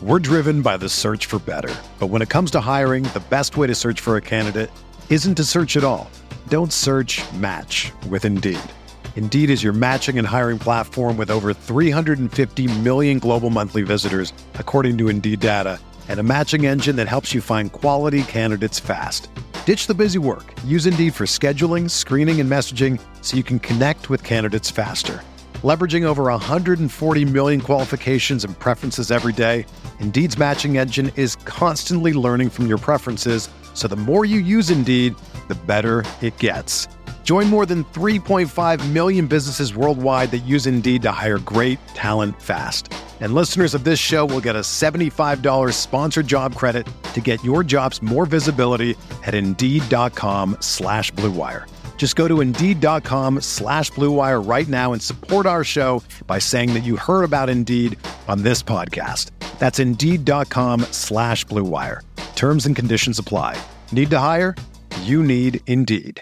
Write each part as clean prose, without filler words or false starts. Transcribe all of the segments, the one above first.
We're driven by the search for better. But when it comes to hiring, the best way to search for a candidate isn't to search at all. Don't search, match with Indeed. Indeed is your matching and hiring platform with over 350 million global monthly visitors, according to Indeed data, and a matching engine that helps you find quality candidates fast. Ditch the busy work. Use Indeed for scheduling, screening, and messaging so you can connect with candidates faster. Leveraging over 140 million qualifications and preferences every day, Indeed's matching engine is constantly learning from your preferences, so the more you use Indeed, the better it gets. Join more than 3.5 million businesses worldwide that use Indeed to hire great talent fast. And listeners of this show will get a $75 sponsored job credit to get your jobs more visibility at Indeed.com/Blue Wire. Just go to Indeed.com/Blue Wire right now and support our show by saying that you heard about Indeed on this podcast. That's Indeed.com/Blue Wire. Terms and conditions apply. Need to hire? You need Indeed.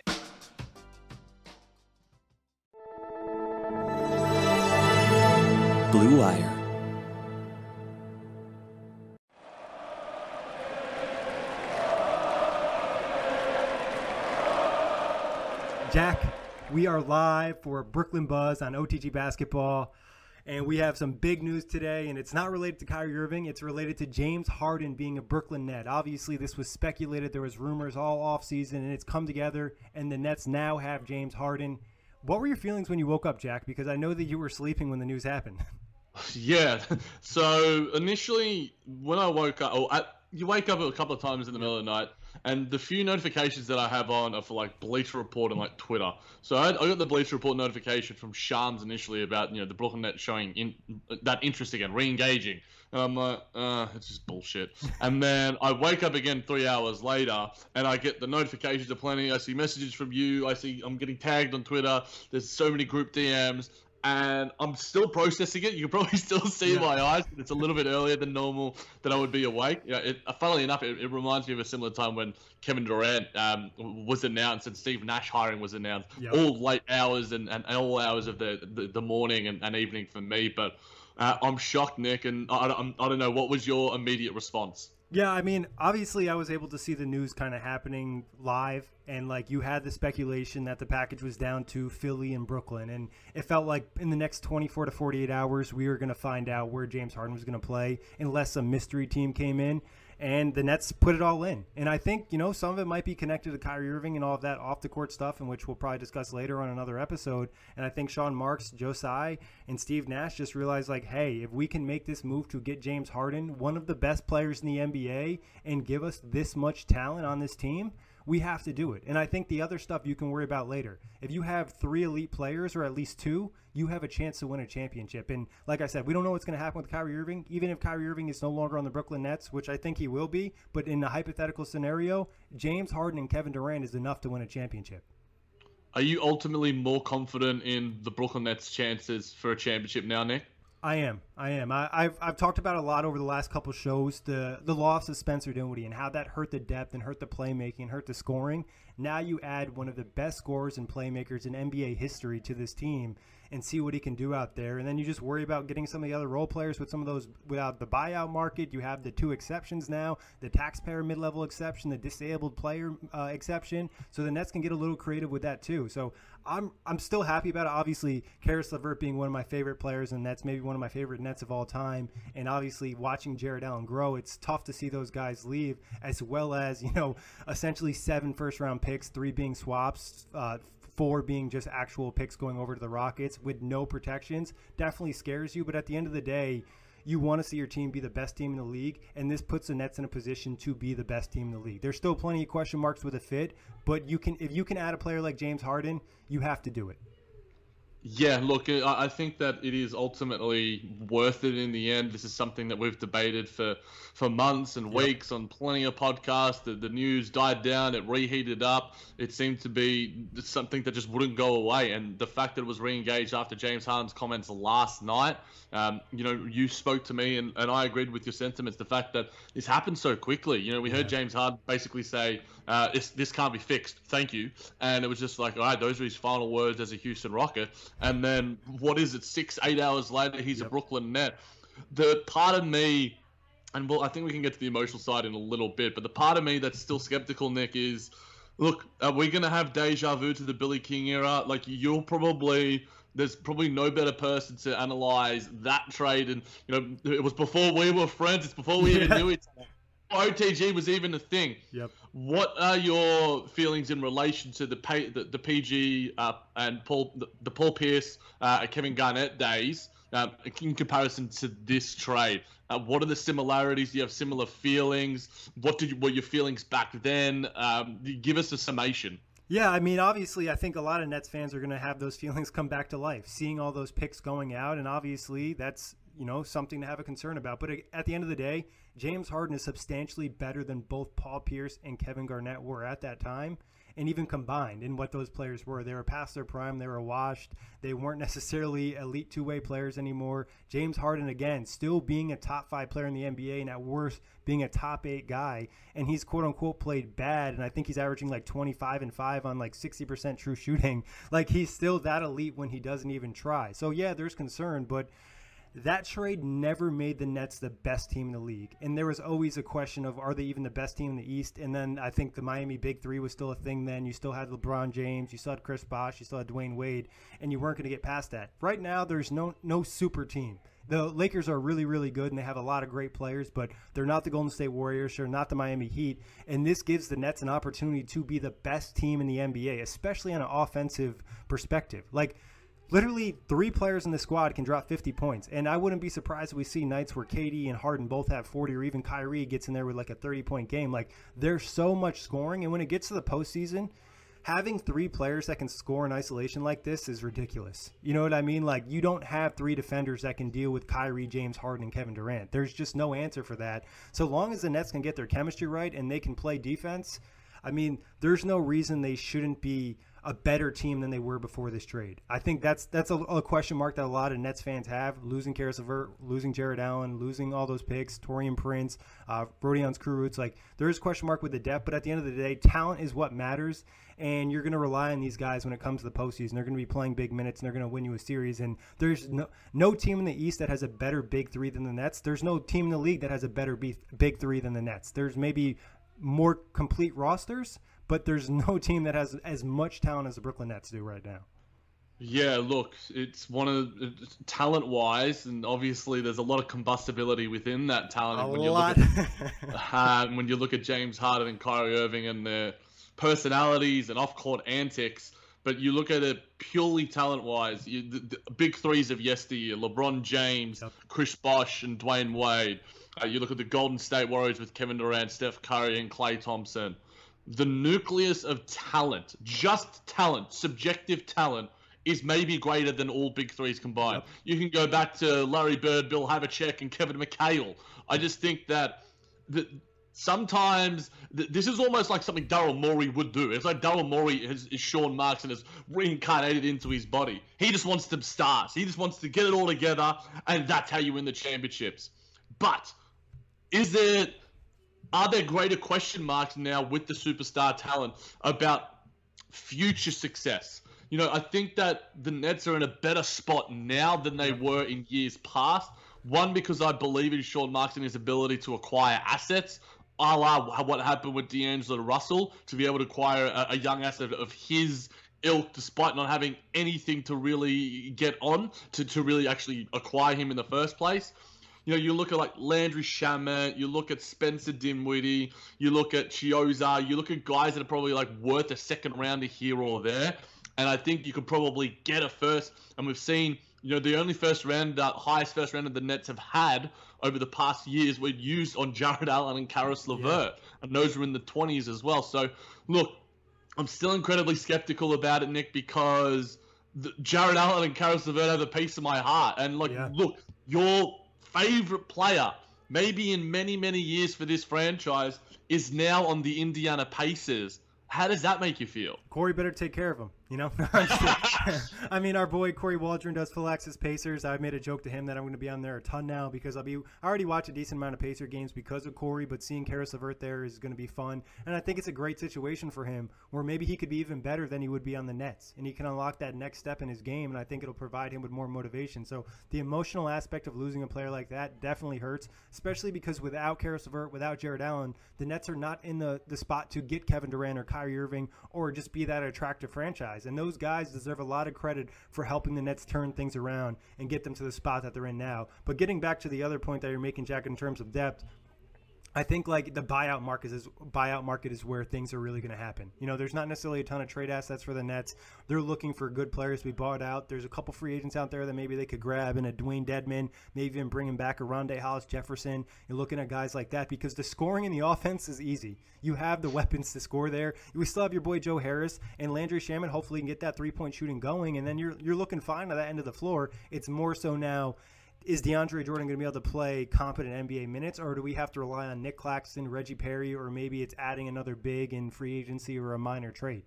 Blue Wire. Jack, we are live for Brooklyn Buzz on OTG Basketball, and we have some big news today, and it's not related to Kyrie Irving. It's related to James Harden being a Brooklyn Net. Obviously, this was speculated. There was rumors all offseason, and it's come together, and the Nets now have James Harden. What were your feelings when you woke up, Jack? Because I know that you were sleeping when the news happened. Yeah. So initially, when I woke up, you wake up a couple of times in the middle of the night, and the few notifications that I have on are for like Bleacher Report and like Twitter. So I got the Bleacher Report notification from Shams initially about the Brooklyn Nets showing that interest again, re-engaging. And I'm like, it's just bullshit. And then I wake up again 3 hours later, and I get the notifications of plenty. I see messages from you. I'm getting tagged on Twitter. There's so many group DMs. And I'm still processing it. You can probably still see my eyes. It's a little bit earlier than normal that I would be awake. Funnily enough, it reminds me of a similar time when Kevin Durant was announced and Steve Nash hiring was announced. Yep. All late hours and all hours of the morning and evening for me. But I'm shocked, Nick, and I don't know. What was your immediate response? Yeah, I mean, obviously I was able to see the news kind of happening live, and like you had the speculation that the package was down to Philly and Brooklyn, and it felt like in the next 24 to 48 hours we were going to find out where James Harden was going to play unless a mystery team came in. And the Nets put it all in. And I think, some of it might be connected to Kyrie Irving and all of that off-the-court stuff, in which we'll probably discuss later on another episode. And I think Sean Marks, Joe Tsai, and Steve Nash just realized, like, hey, if we can make this move to get James Harden, one of the best players in the NBA, and give us this much talent on this team, we have to do it. And I think the other stuff you can worry about later. If you have 3 elite players, or at least 2, you have a chance to win a championship. And like I said, we don't know what's going to happen with Kyrie Irving. Even if Kyrie Irving is no longer on the Brooklyn Nets, which I think he will be, but in a hypothetical scenario, James Harden and Kevin Durant is enough to win a championship. Are you ultimately more confident in the Brooklyn Nets' chances for a championship now, Nick? I am. I've talked about a lot over the last couple shows, the loss of Spencer Dinwiddie and how that hurt the depth and hurt the playmaking and hurt the scoring. Now you add one of the best scorers and playmakers in NBA history to this team and see what he can do out there. And then you just worry about getting some of the other role players with some of those without the buyout market. You have the 2 exceptions now, the taxpayer mid-level exception, the disabled player exception. So the Nets can get a little creative with that too. So I'm still happy about it. Obviously, Karis LeVert being one of my favorite players, and that's maybe one of my favorite Nets of all time. And obviously watching Jared Allen grow, it's tough to see those guys leave, as well as, essentially 7 first-round picks, 3 being swaps, 4 being just actual picks going over to the Rockets with no protections. Definitely scares you, but at the end of the day, you want to see your team be the best team in the league, and this puts the Nets in a position to be the best team in the league. There's still plenty of question marks with a fit, but if you can add a player like James Harden, you have to do it. Yeah, look, I think that it is ultimately worth it in the end. This is something that we've debated for months and weeks on plenty of podcasts. The news died down, it reheated up. It seemed to be something that just wouldn't go away. And the fact that it was re-engaged after James Harden's comments last night, you spoke to me and I agreed with your sentiments. The fact that this happened so quickly. We heard James Harden basically say, this can't be fixed, thank you. And it was just like, all right, those were his final words as a Houston Rocket. And then, 6-8 hours later, he's a Brooklyn Net. The part of me and well, I think we can get to the emotional side in a little bit, but the part of me that's still skeptical, Nick, is, look, are we going to have deja vu to the Billy King era? Like, there's probably no better person to analyze that trade. And, it was before we were friends. It's before we even knew each other. OTG was even a thing. Yep. What are your feelings in relation to the PG and the Paul Pierce, Kevin Garnett days in comparison to this trade? What are the similarities? Do you have similar feelings? What were your feelings back then? Give us a summation. Yeah, I mean, obviously, I think a lot of Nets fans are going to have those feelings come back to life, seeing all those picks going out, and obviously that's, something to have a concern about. But at the end of the day, James Harden is substantially better than both Paul Pierce and Kevin Garnett were at that time, and even combined in what those players were. They were past their prime. They were washed. They weren't necessarily elite two-way players anymore. James Harden, again, still being a top 5 player in the NBA, and at worst being a top 8 guy, and he's quote-unquote played bad, and I think he's averaging like 25 and 5 on like 60% true shooting. Like, he's still that elite when he doesn't even try. So, yeah, there's concern, but that trade never made the Nets the best team in the league. And there was always a question of, are they even the best team in the East? And then I think the Miami Big Three was still a thing then. You still had LeBron James. You still had Chris Bosh. You still had Dwayne Wade. And you weren't going to get past that. Right now, there's no super team. The Lakers are really, really good, and they have a lot of great players, but they're not the Golden State Warriors. They're not the Miami Heat. And this gives the Nets an opportunity to be the best team in the NBA, especially on an offensive perspective. Like, literally 3 players in the squad can drop 50 points. And I wouldn't be surprised if we see nights where KD and Harden both have 40, or even Kyrie gets in there with like a 30-point game. Like, there's so much scoring. And when it gets to the postseason, having 3 players that can score in isolation like this is ridiculous. You know what I mean? Like, you don't have 3 defenders that can deal with Kyrie, James Harden, and Kevin Durant. There's just no answer for that. So long as the Nets can get their chemistry right and they can play defense, I mean, there's no reason they shouldn't be a better team than they were before this trade. I think that's a question mark that a lot of Nets fans have. Losing Karis LeVert, losing Jared Allen, losing all those picks, Taurean Prince, Rodion Kurucs. Like, there is a question mark with the depth, but at the end of the day, talent is what matters, and you're going to rely on these guys when it comes to the postseason. They're going to be playing big minutes, and they're going to win you a series. And there's no team in the East that has a better big three than the Nets. There's no team in the league that has a better big three than the Nets. There's maybe more complete rosters, but there's no team that has as much talent as the Brooklyn Nets do right now. Yeah, look, it's one of talent-wise, and obviously there's a lot of combustibility within that talent. When you look at James Harden and Kyrie Irving and their personalities and off-court antics, but you look at it purely talent-wise, the big threes of yesteryear, LeBron James, yep, Chris Bosh, and Dwayne Wade. You look at the Golden State Warriors with Kevin Durant, Steph Curry, and Klay Thompson. The nucleus of talent, just talent, subjective talent, is maybe greater than all big threes combined. Yep. You can go back to Larry Bird, Bill Havlicek, and Kevin McHale. I just think that sometimes this is almost like something Daryl Morey would do. It's like Daryl Morey is Sean Marks and has reincarnated into his body. He just wants to stars. He just wants to get it all together, and that's how you win the championships. But are there greater question marks now with the superstar talent about future success? I think that the Nets are in a better spot now than they were in years past. One, because I believe in Sean Marks and his ability to acquire assets, a la what happened with D'Angelo Russell, to be able to acquire a young asset of his ilk despite not having anything to really get on to really actually acquire him in the first place. You look at like Landry Shamet, you look at Spencer Dinwiddie, you look at Chiozza, you look at guys that are probably like worth a second rounder here or there. And I think you could probably get a first. And we've seen, the only highest first rounder the Nets have had over the past years were used on Jared Allen and Karis LeVert. Yeah. And those were in the 20s as well. So, look, I'm still incredibly skeptical about it, Nick, because Jared Allen and Karis LeVert have a piece of my heart. And, Look, your favorite player, maybe in many, many years for this franchise, is now on the Indiana Pacers. How does that make you feel? Corey better take care of him, you know? I mean, our boy Corey Waldron does Philaxis Pacers. I made a joke to him that I'm going to be on there a ton now because I already watch a decent amount of Pacer games because of Corey, but seeing Karis LeVert there is going to be fun. And I think it's a great situation for him where maybe he could be even better than he would be on the Nets. And he can unlock that next step in his game, and I think it'll provide him with more motivation. So the emotional aspect of losing a player like that definitely hurts, especially because without Karis LeVert, without Jared Allen, the Nets are not in the spot to get Kevin Durant or Kyrie Irving or just be that attractive franchise. And those guys deserve a lot of credit for helping the Nets turn things around and get them to the spot that they're in now. But getting back to the other point that you're making, Jack, in terms of depth, I think like the buyout market is where things are really going to happen. You know, there's not necessarily a ton of trade assets for the Nets. They're looking for good players to be bought out. There's a couple free agents out there that maybe they could grab, and a Dwayne Dedmon, maybe even bringing back a Rondae Hollis-Jefferson. You're looking at guys like that because the scoring in the offense is easy. You have the weapons to score there. We still have your boy Joe Harris and Landry Shamet. Hopefully, you can get that three-point shooting going, and then you're looking fine at that end of the floor. It's more so now, is DeAndre Jordan going to be able to play competent NBA minutes, or do we have to rely on Nick Claxton, Reggie Perry, or maybe it's adding another big in free agency or a minor trade?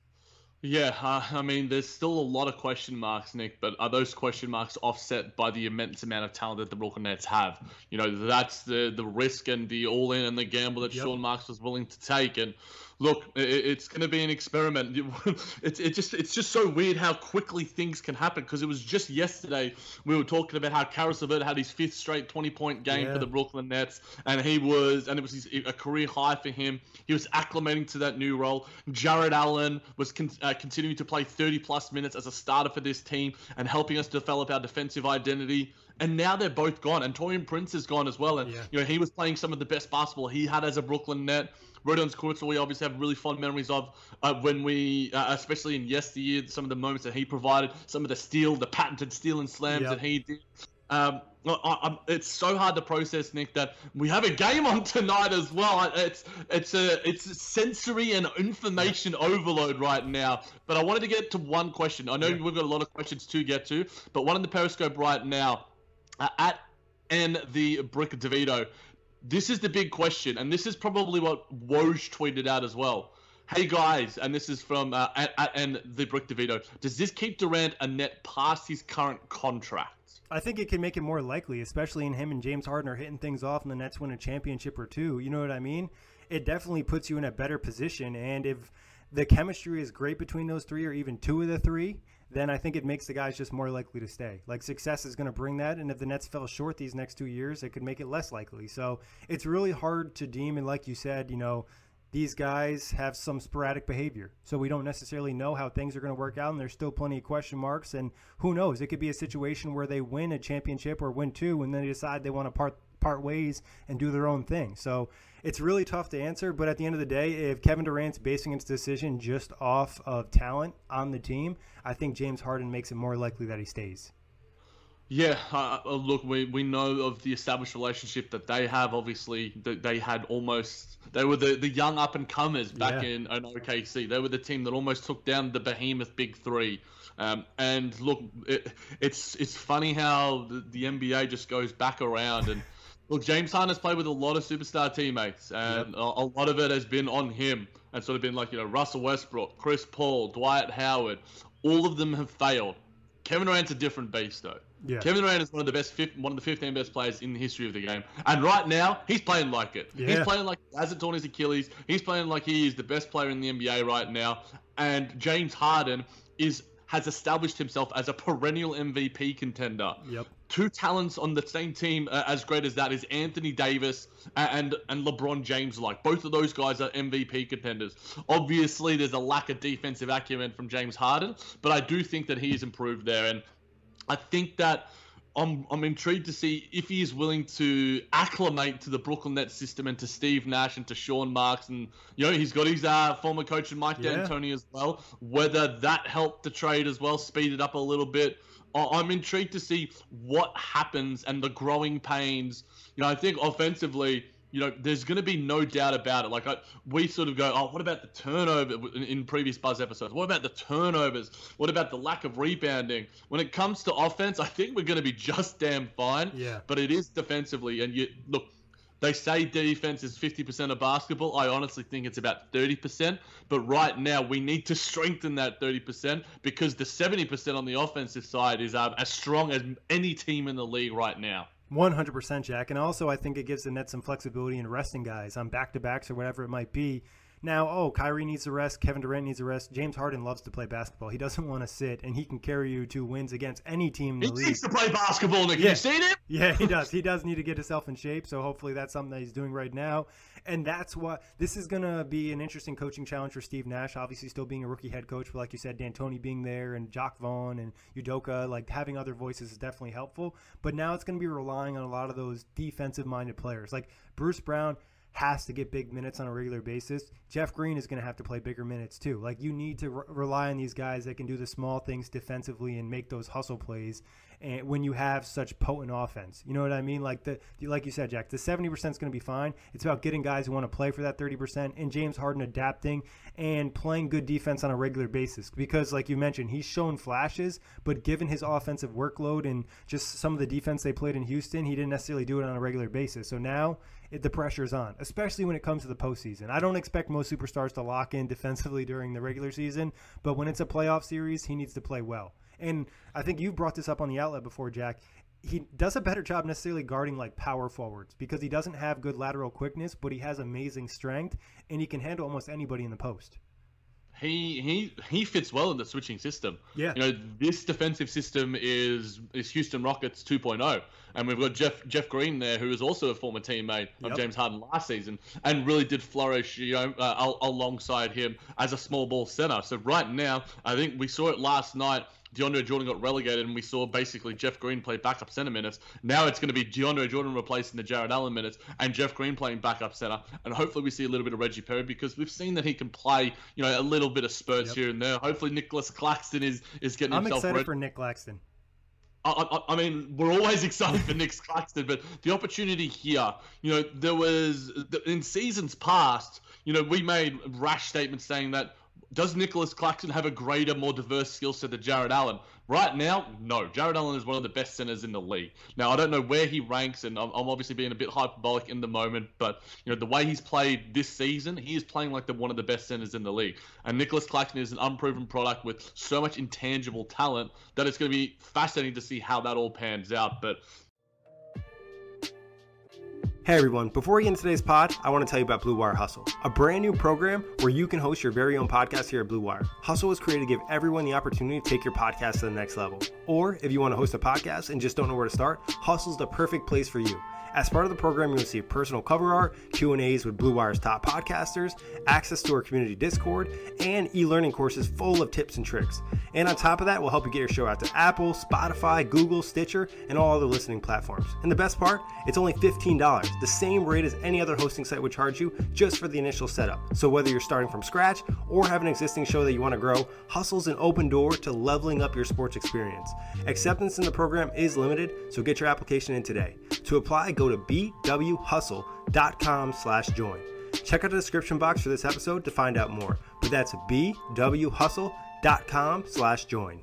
Yeah, I mean, there's still a lot of question marks, Nick, but are those question marks offset by the immense amount of talent that the Brooklyn Nets have? You know, that's the risk and the all-in and the gamble that Sean Marks was willing to take. And look, it's going to be an experiment. It's just so weird how quickly things can happen, because it was just yesterday we were talking about how Karis LeVert had his 5th straight 20-point game for the Brooklyn Nets, and it was a career high for him. He was acclimating to that new role. Jared Allen was continuing to play 30-plus minutes as a starter for this team and helping us develop our defensive identity. And now they're both gone, and Taurean Prince is gone as well. And you know, he was playing some of the best basketball he had as a Brooklyn Net. Rodon Skurtzel, we obviously have really fond memories of when we, especially in yesteryear, some of the moments that he provided, some of the patented steal and slams that he did. It's so hard to process, Nick, that we have a game on tonight as well. It's a sensory and information overload right now. But I wanted to get to one question. I know we've got a lot of questions to get to, but one in the Periscope right now, at the Brick DeVito. This is the big question, and this is probably what Woj tweeted out as well. Hey guys, and this is from and the Brick DeVito. Does this keep Durant a net past his current contract? I think it can make it more likely, especially in him and James Harden are hitting things off and the Nets win a championship or two. You know what I mean? It definitely puts you in a better position, and if the chemistry is great between those three or even two of the three, then I think it makes the guys just more likely to stay. Like, success is going to bring that, and if the Nets fell short these next 2 years, it could make it less likely. So it's really hard to deem, and like you said, you know, these guys have some sporadic behavior. So we don't necessarily know how things are going to work out, and there's still plenty of question marks, and who knows? It could be a situation where they win a championship or win two, and then they decide they want to part ways and do their own thing. So it's really tough to answer, but at the end of the day, if Kevin Durant's basing his decision just off of talent on the team, I think James Harden makes it more likely that he stays. Yeah, look, we know of the established relationship that they have. Obviously, they were the young up-and-comers back in OKC. They were the team that almost took down the behemoth Big Three. And look, it's funny how the NBA just goes back around. And look, James Harden has played with a lot of superstar teammates, and a lot of it has been on him. And sort of been like, you know, Russell Westbrook, Chris Paul, Dwight Howard. All of them have failed. Kevin Durant's a different beast, though. Yeah. Kevin Durant is one of the 15 best players in the history of the game. And right now, he's playing like it. Yeah. He's playing like he hasn't torn his Achilles. He's playing like he is the best player in the NBA right now. And James Harden has established himself as a perennial MVP contender. Yep. Two talents on the same team as great as that is Anthony Davis and LeBron James. Like, both of those guys are MVP contenders. Obviously, there's a lack of defensive acumen from James Harden, but I do think that he has improved there. And I think that I'm intrigued to see if he is willing to acclimate to the Brooklyn Nets system and to Steve Nash and to Sean Marks, and you know, he's got his former coach and Mike D'Antoni as well. Whether that helped the trade as well, speed it up a little bit. I'm intrigued to see what happens and the growing pains. You know, I think offensively, you know, there's going to be no doubt about it. Like, we sort of go, what about the turnover in previous Buzz episodes? What about the turnovers? What about the lack of rebounding? When it comes to offense, I think we're going to be just damn fine. Yeah. But it is defensively. And look, They say defense is 50% of basketball. I honestly think it's about 30%. But right now, we need to strengthen that 30% because the 70% on the offensive side is as strong as any team in the league right now. 100%, Jack. And also, I think it gives the Nets some flexibility in resting guys on back-to-backs or whatever it might be. Now, Kyrie needs a rest. Kevin Durant needs a rest. James Harden loves to play basketball. He doesn't want to sit, and he can carry you 2 wins against any team in the league. He needs to play basketball, Nick. Yeah. You seen him? Yeah, he does. He does need to get himself in shape, so hopefully that's something that he's doing right now. And that's what – this is going to be an interesting coaching challenge for Steve Nash, obviously still being a rookie head coach. But like you said, D'Antoni being there and Jacque Vaughn and Udoka, like having other voices is definitely helpful. But now it's going to be relying on a lot of those defensive-minded players. Like Bruce Brown – has to get big minutes on a regular basis. Jeff Green is going to have to play bigger minutes too. Like you need to rely on these guys that can do the small things defensively and make those hustle plays. And when you have such potent offense, you know what I mean? Like like you said, Jack, the 70% is going to be fine. It's about getting guys who want to play for that 30% and James Harden adapting and playing good defense on a regular basis. Because like you mentioned, he's shown flashes, but given his offensive workload and just some of the defense they played in Houston, he didn't necessarily do it on a regular basis. So now the pressure is on, especially when it comes to the postseason. I don't expect most superstars to lock in defensively during the regular season, but when it's a playoff series, he needs to play well. And I think you brought this up on the outlet before, Jack. He does a better job necessarily guarding like power forwards because he doesn't have good lateral quickness, but he has amazing strength, and he can handle almost anybody in the post. He fits well in the switching system. Yeah. You know, this defensive system is Houston Rockets 2.0. And we've got Jeff Green there, who is also a former teammate of James Harden last season and really did flourish, alongside him as a small ball center. So right now, I think we saw it last night. DeAndre Jordan got relegated, and we saw basically Jeff Green play backup center minutes. Now it's going to be DeAndre Jordan replacing the Jarrett Allen minutes, and Jeff Green playing backup center. And hopefully we see a little bit of Reggie Perry because we've seen that he can play, a little bit of spurts here and there. Hopefully Nicholas Claxton is getting himself ready. I'm excited for Nick Claxton. I mean, we're always excited for Nick Claxton, but the opportunity here, there was in seasons past, we made rash statements saying that does Nicholas Claxton have a greater, more diverse skill set than Jarrett Allen? Right now, no. Jarrett Allen is one of the best centers in the league. Now, I don't know where he ranks, and I'm obviously being a bit hyperbolic in the moment, but the way he's played this season, he is playing like one of the best centers in the league. And Nicholas Claxton is an unproven product with so much intangible talent that it's going to be fascinating to see how that all pans out. But hey everyone, before we get into today's pod, I want to tell you about Blue Wire Hustle, a brand new program where you can host your very own podcast here at Blue Wire. Hustle was created to give everyone the opportunity to take your podcast to the next level. Or if you want to host a podcast and just don't know where to start, Hustle's the perfect place for you. As part of the program, you'll receive personal cover art, Q&As with Blue Wire's top podcasters, access to our community Discord, and e-learning courses full of tips and tricks. And on top of that, we'll help you get your show out to Apple, Spotify, Google, Stitcher, and all other listening platforms. And the best part, it's only $15, the same rate as any other hosting site would charge you just for the initial setup. So whether you're starting from scratch or have an existing show that you want to grow, Hustle's an open door to leveling up your sports experience. Acceptance in the program is limited, so get your application in today. To apply, go to bwhustle.com/join. Check out the description box for this episode to find out more, but that's bwhustle.com/join.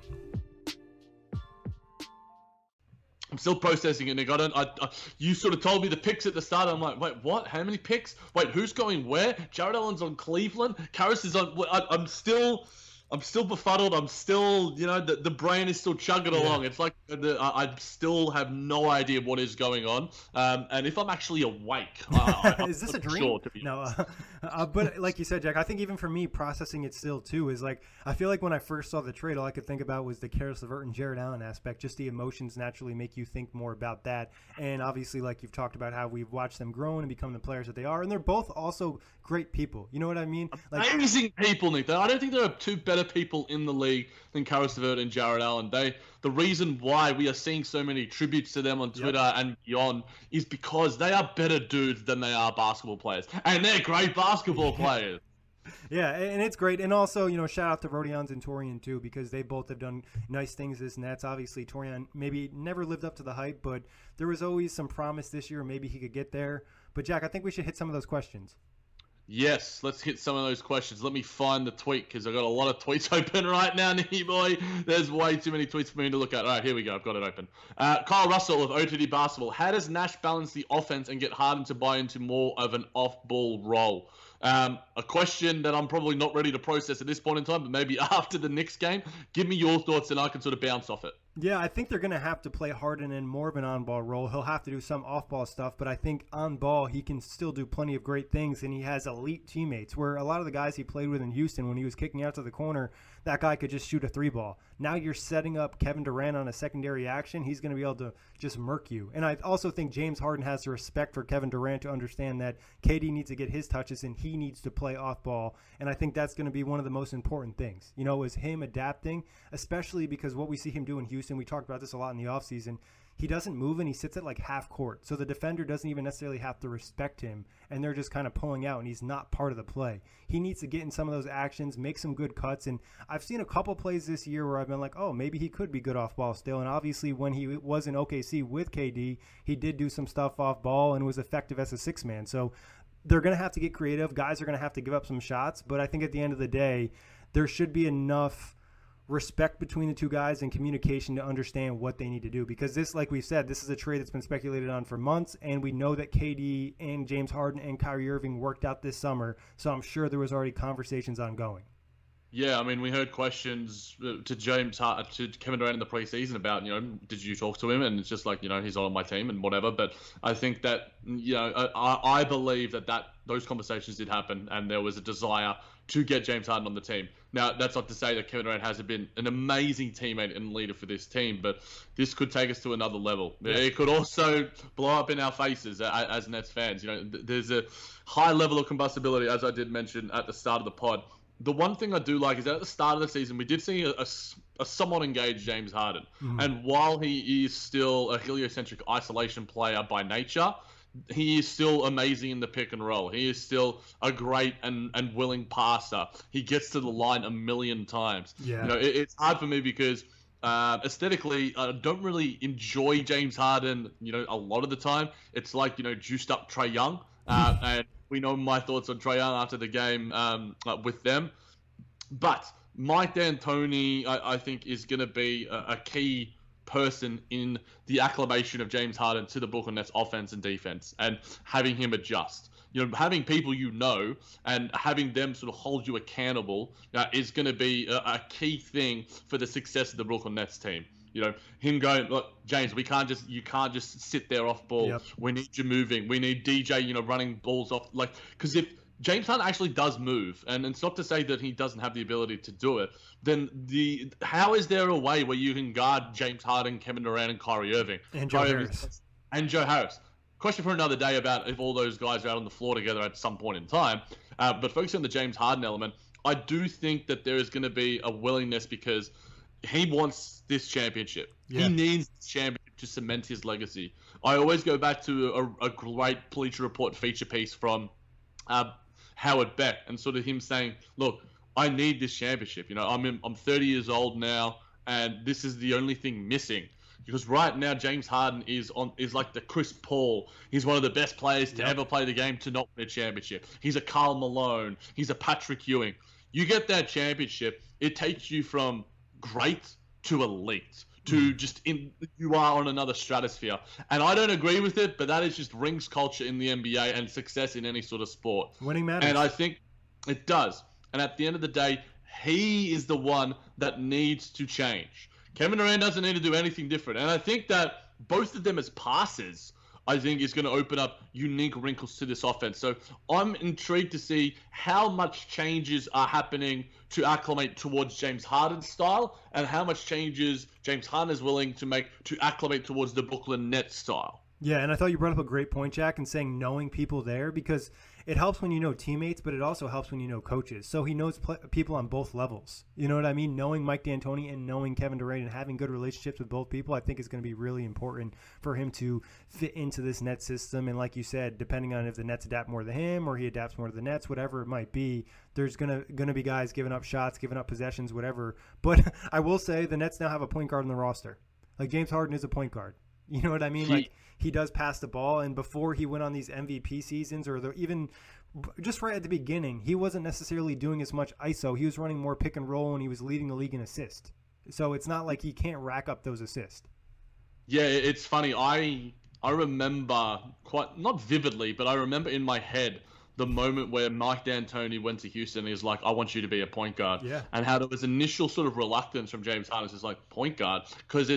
I'm still processing it, Nick. You sort of told me the picks at the start. I'm like, wait, what? How many picks? Wait, who's going where? Jarrett Allen's on Cleveland. Karras is on. I'm still befuddled. I'm still, the brain is still chugging along. It's like I still have no idea what is going on. And if I'm actually awake, is this a dream? Sure, no, but like you said, Jack, I think even for me, processing it still too is like I feel like when I first saw the trade, all I could think about was the Caris LeVert and Jarrett Allen aspect. Just the emotions naturally make you think more about that. And obviously, like you've talked about how we've watched them grow and become the players that they are, and they're both also great people. You know what I mean? Like, amazing people, Nick. I don't think there are two better people in the league than Caris LeVert and Jarrett Allen. The reason why we are seeing so many tributes to them on Twitter and beyond is because they are better dudes than they are basketball players, and they're great basketball players. Yeah, and it's great. And also, shout out to Rodions and Taurean too, because they both have done nice things as Nets. Obviously, Taurean maybe never lived up to the hype, but there was always some promise this year. Maybe he could get there. But Jack, I think we should hit some of those questions. Yes, let's hit some of those questions. Let me find the tweet because I've got a lot of tweets open right now, Nicky boy. There's way too many tweets for me to look at. All right, here we go. I've got it open. Kyle Russell of OTD Basketball. How does Nash balance the offense and get Harden to buy into more of an off-ball role? A question that I'm probably not ready to process at this point in time, but maybe after the Knicks game. Give me your thoughts and I can sort of bounce off it. Yeah, I think they're going to have to play Harden in more of an on-ball role. He'll have to do some off-ball stuff, but I think on-ball he can still do plenty of great things, and he has elite teammates, where a lot of the guys he played with in Houston, when he was kicking out to the corner, that guy could just shoot a three-ball. Now you're setting up Kevin Durant on a secondary action. He's going to be able to just murk you. And I also think James Harden has the respect for Kevin Durant to understand that KD needs to get his touches and he needs to play off-ball, and I think that's going to be one of the most important things, is him adapting, especially because what we see him do in Houston, we talked about this a lot in the offseason, he doesn't move and he sits at like half court. So the defender doesn't even necessarily have to respect him, and they're just kind of pulling out and he's not part of the play. He needs to get in some of those actions, make some good cuts. And I've seen a couple plays this year where I've been like, oh, maybe he could be good off ball still. And obviously when he was in OKC with KD, he did do some stuff off ball and was effective as a six man. So they're going to have to get creative. Guys are going to have to give up some shots. But I think at the end of the day, there should be enough respect between the two guys and communication to understand what they need to do, because this, like we said, this is a trade that's been speculated on for months, and we know that KD and James Harden and Kyrie Irving worked out this summer, so I'm sure there was already conversations ongoing. Yeah, I mean, we heard questions to Kevin Durant in the preseason about, did you talk to him? And it's just like, he's on my team and whatever. But I think that, I believe that those conversations did happen and there was a desire to get James Harden on the team. Now, that's not to say that Kevin Durant hasn't been an amazing teammate and leader for this team, but this could take us to another level. Yeah. It could also blow up in our faces as Nets fans. There's a high level of combustibility, as I did mention at the start of the pod. The one thing I do like is that at the start of the season, we did see a somewhat engaged James Harden. Mm-hmm. And while he is still a heliocentric isolation player by nature, he is still amazing in the pick and roll. He is still a great and willing passer. He gets to the line a million times. Yeah. It's hard for me because aesthetically, I don't really enjoy James Harden, a lot of the time. It's like, juiced up Trae Young. And we know my thoughts on Trae Young after the game with them. But Mike D'Antoni, I think, is going to be a key person in the acclimation of James Harden to the Brooklyn Nets offense and defense, and having him adjust. Having people and having them sort of hold you accountable is going to be a key thing for the success of the Brooklyn Nets team. Him going, look, James, you can't just sit there off ball. Yep. We need you moving. We need DJ, running balls off. Because if James Harden actually does move, and it's not to say that he doesn't have the ability to do it, then how is there a way where you can guard James Harden, Kevin Durant, and Kyrie Irving? And Joe Harris. And Joe Harris. Question for another day about if all those guys are out on the floor together at some point in time. But focusing on the James Harden element, I do think that there is going to be a willingness because he wants this championship. Yeah. He needs this championship to cement his legacy. I always go back to a great Bleacher Report feature piece from Howard Beck and sort of him saying, look, I need this championship. I'm 30 years old now, and this is the only thing missing. Because right now, James Harden is like the Chris Paul. He's one of the best players to ever play the game to not win a championship. He's a Karl Malone. He's a Patrick Ewing. You get that championship, it takes you from great to elite. To you are on another stratosphere. And I don't agree with it, but that is just rings culture in the NBA and success in any sort of sport. Winning matters. And I think it does. And at the end of the day, he is the one that needs to change. Kevin Durant doesn't need to do anything different. And I think that both of them as passers, I think, is going to open up unique wrinkles to this offense. So I'm intrigued to see how much changes are happening to acclimate towards James Harden's style and how much changes James Harden is willing to make to acclimate towards the Brooklyn Nets style. Yeah, and I thought you brought up a great point, Jack, in saying knowing people there, because it helps when you know teammates, but it also helps when you know coaches. So he knows people on both levels. You know what I mean? Knowing Mike D'Antoni and knowing Kevin Durant and having good relationships with both people, I think is going to be really important for him to fit into this Nets system. And like you said, depending on if the Nets adapt more to him or he adapts more to the Nets, whatever it might be, there's going to be guys giving up shots, giving up possessions, whatever. But I will say the Nets now have a point guard on the roster. Like James Harden is a point guard. You know what I mean? he does pass the ball. And before he went on these MVP seasons, or even just right at the beginning, he wasn't necessarily doing as much ISO. He was running more pick and roll, and he was leading the league in assists. So it's not like he can't rack up those assists. Yeah, it's funny. I remember quite, not vividly, but I remember in my head the moment where Mike D'Antoni went to Houston and he was like, I want you to be a point guard. Yeah. And how there was initial sort of reluctance from James Harden. It's like, point guard? Because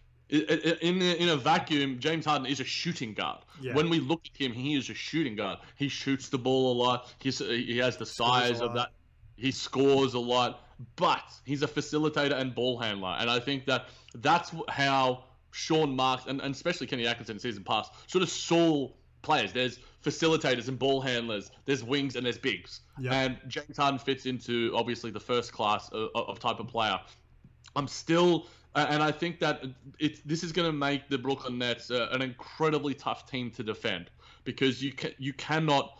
in a vacuum, James Harden is a shooting guard. Yeah. When we look at him, he is a shooting guard. He shoots the ball a lot. He has the size of that. He scores a lot. But he's a facilitator and ball handler. And I think that's how Sean Marks, and especially Kenny Atkinson in season past, sort of saw players. There's facilitators and ball handlers. There's wings and there's bigs. Yep. And James Harden fits into, obviously, the first class of type of player. I'm still... and I think that this is going to make the Brooklyn Nets an incredibly tough team to defend, because you cannot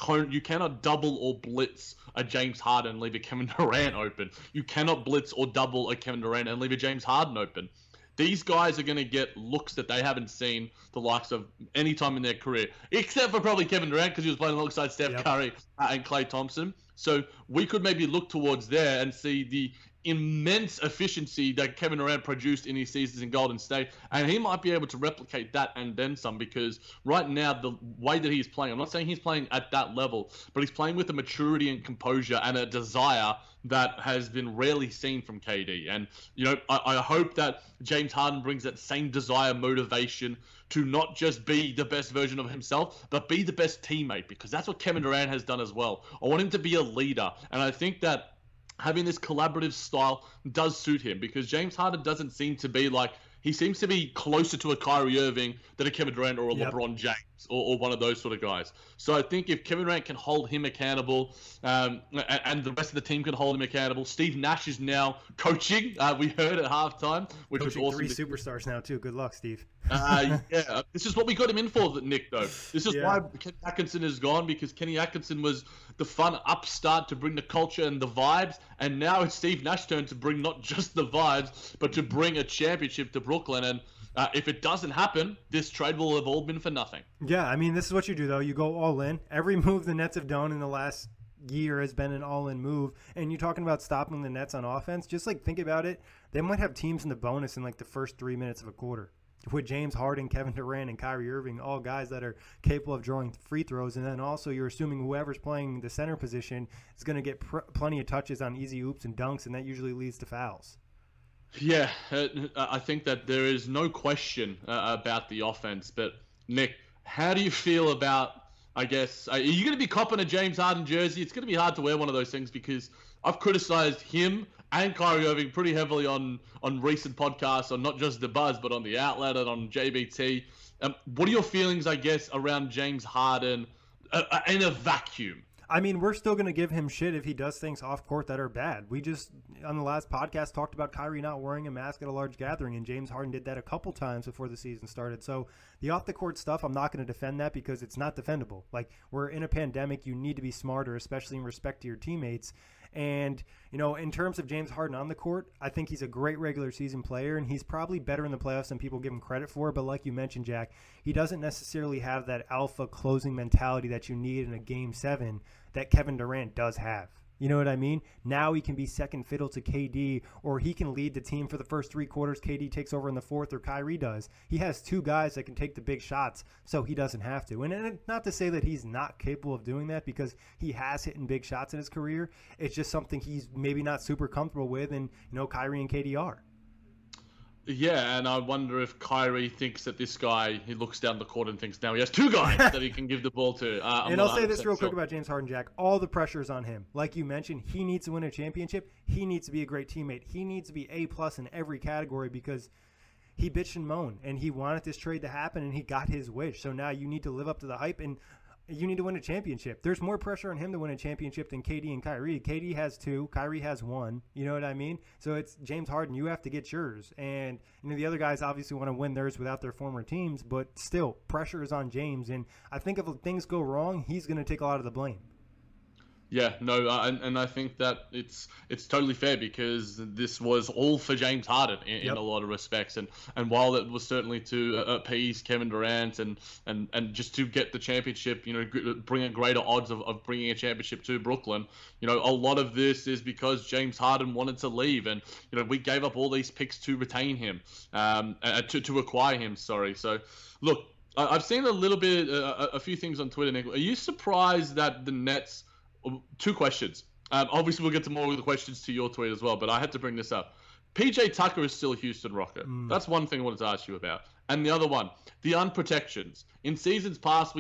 double or blitz a James Harden and leave a Kevin Durant open. You cannot blitz or double a Kevin Durant and leave a James Harden open. These guys are going to get looks that they haven't seen the likes of any time in their career, except for probably Kevin Durant, because he was playing alongside Steph Curry and Klay Thompson. So we could maybe look towards there and see the immense efficiency that Kevin Durant produced in his seasons in Golden State, and he might be able to replicate that and then some, because right now the way that he's playing, I'm not saying he's playing at that level, but he's playing with a maturity and composure and a desire that has been rarely seen from KD. And I hope that James Harden brings that same desire, motivation to not just be the best version of himself, but be the best teammate, because that's what Kevin Durant has done as well. I want him to be a leader, and I think that having this collaborative style does suit him, because James Harden doesn't seem to be like, he seems to be closer to a Kyrie Irving than a Kevin Durant or a LeBron James or one of those sort of guys. So I think if Kevin Durant can hold him accountable, and the rest of the team can hold him accountable. Steve Nash is now coaching. We heard at halftime, which coaching was awesome. 3 superstars now too. Good luck, Steve. This is what we got him in for, Nick, though. This is why Kenny Atkinson is gone, because Kenny Atkinson was the fun upstart to bring the culture and the vibes, and now it's Steve Nash's turn to bring not just the vibes, but to bring a championship to Brooklyn. And if it doesn't happen, this trade will have all been for nothing. Yeah, I mean, this is what you do, though. You go all in. Every move the Nets have done in the last year has been an all-in move. And you're talking about stopping the Nets on offense. Just, think about it. They might have teams in the bonus in, the first 3 minutes of a quarter, with James Harden, Kevin Durant, and Kyrie Irving, all guys that are capable of drawing free throws. And then also you're assuming whoever's playing the center position is going to get plenty of touches on easy oops and dunks, and that usually leads to fouls. Yeah, I think that there is no question about the offense. But, Nick, how do you feel about, I guess, are you going to be copping a James Harden jersey? It's going to be hard to wear one of those things, because I've criticized him and Kyrie Irving pretty heavily on recent podcasts, on not just The Buzz, but on The Outlet and on JBT. What are your feelings, I guess, around James Harden in a vacuum? I mean, we're still going to give him shit if he does things off court that are bad. We just, on the last podcast, talked about Kyrie not wearing a mask at a large gathering, and James Harden did that a couple times before the season started. So the off the court stuff, I'm not going to defend that, because it's not defendable. We're in a pandemic. You need to be smarter, especially in respect to your teammates. And, in terms of James Harden on the court, I think he's a great regular season player, and he's probably better in the playoffs than people give him credit for. But like you mentioned, Jack, he doesn't necessarily have that alpha closing mentality that you need in a Game 7 that Kevin Durant does have. You know what I mean? Now he can be second fiddle to KD, or he can lead the team for the first 3 quarters. KD takes over in the fourth, or Kyrie does. He has 2 guys that can take the big shots, so he doesn't have to. And not to say that he's not capable of doing that, because he has hit big shots in his career. It's just something he's maybe not super comfortable with, and Kyrie and KD are. Yeah, and I wonder if Kyrie thinks that this guy, he looks down the court and thinks now he has 2 guys that he can give the ball to. And I'll say this real quick about James Harden, Jack. All the pressure is on him. Like you mentioned, he needs to win a championship. He needs to be a great teammate. He needs to be A+ in every category, because he bitched and moaned, and he wanted this trade to happen, and he got his wish. So now you need to live up to the hype, and you need to win a championship. There's more pressure on him to win a championship than KD and Kyrie. KD has 2. Kyrie has 1. You know what I mean? So it's James Harden. You have to get yours. And the other guys obviously want to win theirs without their former teams, but still, pressure is on James. And I think if things go wrong, he's going to take a lot of the blame. Yeah, no, and I think that it's totally fair because this was all for James Harden in a lot of respects, and while it was certainly to appease Kevin Durant and just to get the championship, bring a greater odds of bringing a championship to Brooklyn, a lot of this is because James Harden wanted to leave, and we gave up all these picks to retain him, to acquire him. Sorry, so look, I've seen a little bit, a few things on Twitter, Nick. Are you surprised that the Nets? Two questions. Obviously, we'll get to more of the questions to your tweet as well, but I had to bring this up. PJ Tucker is still a Houston Rocket. That's one thing I wanted to ask you about. And the other one, the unprotections. In seasons past,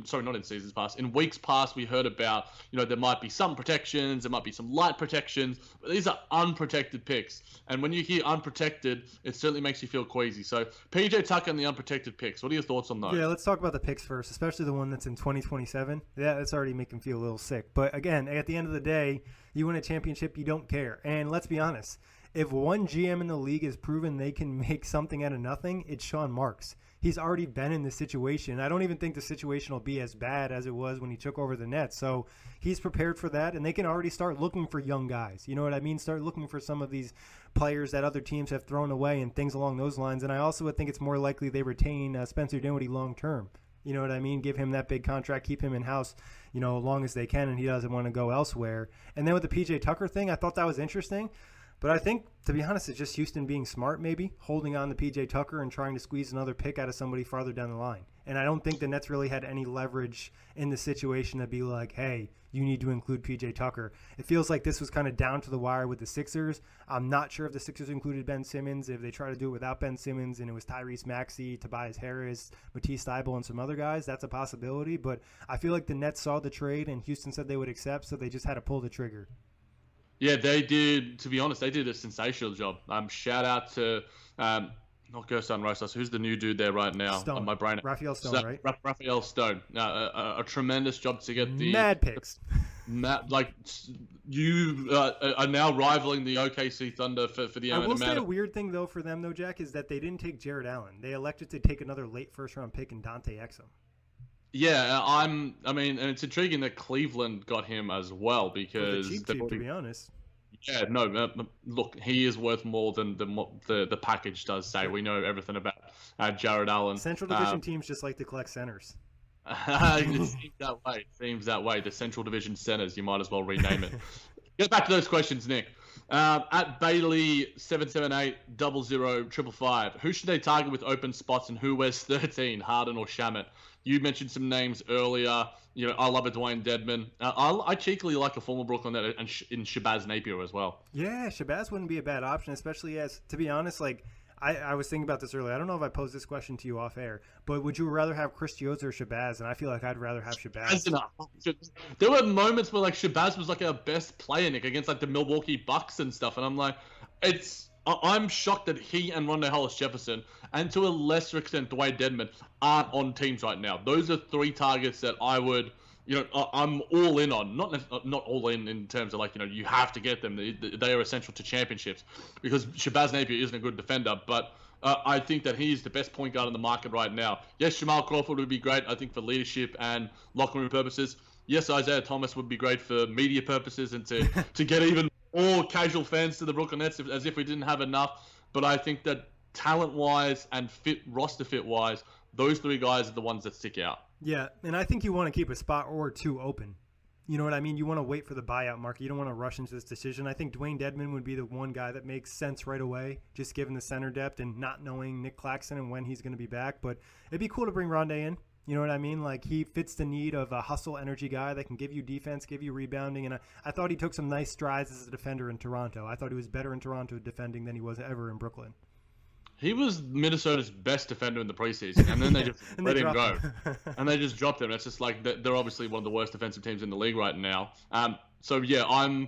in weeks past, we heard about, there might be some protections, there might be some light protections, but these are unprotected picks. And when you hear unprotected, it certainly makes you feel queasy. So, PJ Tucker and the unprotected picks, what are your thoughts on those? Yeah, let's talk about the picks first, especially the one that's in 2027. Yeah, that's already making me feel a little sick. But again, at the end of the day, you win a championship, you don't care. And let's be honest, if one GM in the league has proven they can make something out of nothing, it's Sean Marks. He's already been in this situation. I don't even think the situation will be as bad as it was when he took over the Nets. So he's prepared for that, and they can already start looking for young guys. You know what I mean? Start looking for some of these players that other teams have thrown away and things along those lines. And I also would think it's more likely they retain Spencer Dinwiddie long term. You know what I mean? Give him that big contract, keep him in-house, as long as they can, and he doesn't want to go elsewhere. And then with the P.J. Tucker thing, I thought that was interesting. But I think, to be honest, it's just Houston being smart, maybe, holding on to P.J. Tucker and trying to squeeze another pick out of somebody farther down the line. And I don't think the Nets really had any leverage in the situation to be like, hey, you need to include P.J. Tucker. It feels like this was kind of down to the wire with the Sixers. I'm not sure if the Sixers included Ben Simmons, if they tried to do it without Ben Simmons and it was Tyrese Maxey, Tobias Harris, Matisse Thybulle, and some other guys. That's a possibility. But I feel like the Nets saw the trade and Houston said they would accept, so they just had to pull the trigger. Yeah, they did. To be honest, they did a sensational job. Shout out to not Gerson Rosas. Who's the new dude there right now? Stone. On my brain. Raphael Stone, right? Raphael Stone. A tremendous job to get the mad picks. You are now rivaling the OKC Thunder for the I will say a weird thing though for them though, Jack, is that they didn't take Jared Allen. They elected to take another late first round pick in Dante Exum. Yeah, and it's intriguing that Cleveland got him as well because cheap, to be honest. Yeah, no, look, he is worth more than the package does say. We know everything about Jared Allen. Central Division teams just like to collect centers. It seems that way. The Central Division centers, you might as well rename it. Get back to those questions, Nick. At Bailey 778-00-555, who should they target with open spots and who wears 13, Harden or Shamet? You mentioned some names earlier. I love a Dwayne Dedman. I cheekily like a former Brooklyn Net and in Shabazz Napier as well. Yeah, Shabazz wouldn't be a bad option, especially as, to be honest, I was thinking about this earlier. I don't know if I posed this question to you off air, but would you rather have Chris Chiozza or Shabazz? And I feel like I'd rather have Shabazz. There were moments where Shabazz was our best player, Nick, against the Milwaukee Bucks and stuff, and I'm like, I'm shocked that he and Rondae Hollis-Jefferson, and to a lesser extent Dwayne Dedman, aren't on teams right now. Those are three targets that I would, I'm all in on. Not all in terms of you have to get them. They are essential to championships because Shabazz Napier isn't a good defender, but I think that he's the best point guard in the market right now. Yes, Jamal Crawford would be great, I think, for leadership and locker room purposes. Yes, Isaiah Thomas would be great for media purposes and to get even more casual fans to the Brooklyn Nets as if we didn't have enough. But I think that talent-wise and roster fit-wise, those three guys are the ones that stick out. Yeah, and I think you want to keep a spot or two open. You know what I mean? You want to wait for the buyout market. You don't want to rush into this decision. I think Dwayne Dedman would be the one guy that makes sense right away, just given the center depth and not knowing Nick Claxton and when he's going to be back. But it'd be cool to bring Rondae in. You know what I mean? He fits the need of a hustle energy guy that can give you defense, give you rebounding. And I thought he took some nice strides as a defender in Toronto. I thought he was better in Toronto defending than he was ever in Brooklyn. He was Minnesota's best defender in the preseason, and then they just let him go. And they just dropped him. It's just they're obviously one of the worst defensive teams in the league right now. So, yeah,